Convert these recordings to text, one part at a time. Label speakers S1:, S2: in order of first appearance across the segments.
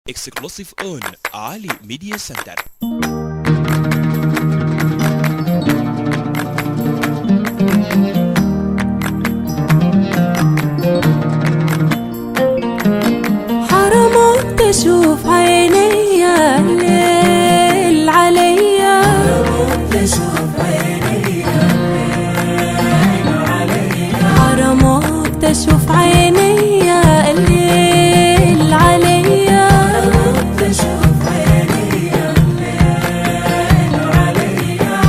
S1: Exclusive on Ali Media Center.
S2: حرمك تشوف عيني الليل عليا، حرمك تشوف عيني الليل عليا، حرمك تشوف عيني الليل عليا، حرمك تشوف عيني الليل عليا.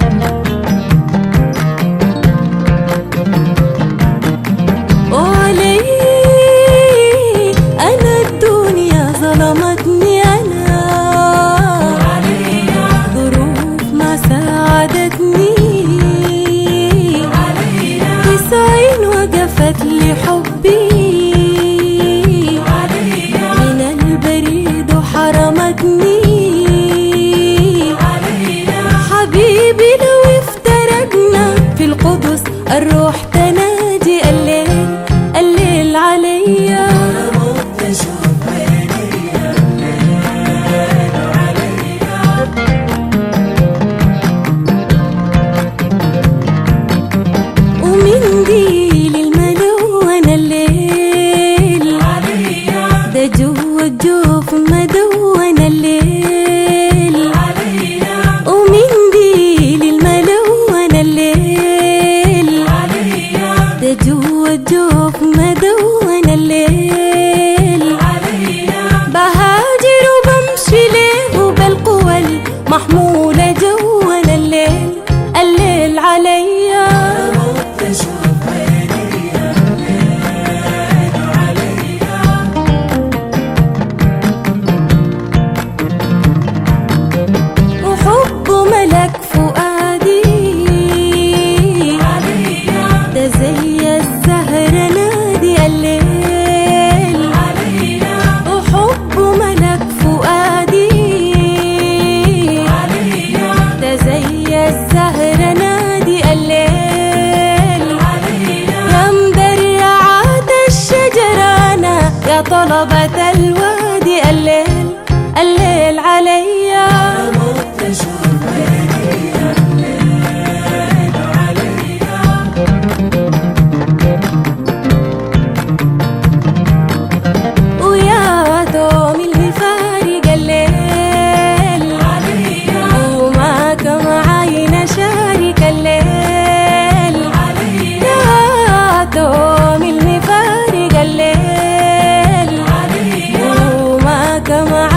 S2: وعلي ظلمتني أنا، ظروف ما ساعدتني، بسعين وقفت لحبي من البريد وحرمتني. حبيبي لو افترقنا في القدس الروح تنادي الليل الليل عليا. ومنديل الملون الليل ده جوا الجوف مدون الليل، ومنديل الملون الليل ده جوا الجوف مدون الليل. بهاجر وبمشي ليه بالقوى المحمولة جوا الليل الليل عليا. وحب ملك فؤادي ده زي الزهر نادي الليل، وحب ملك فؤادي ده زي الزهر نادي الليل. يا مدرعات الشجرانة يا طلبة الوادي الليل الليل عليا. ويا دوم المفارق الليل وماك معاي شارك الليل، يا دوم المفارق الليل وماك معاي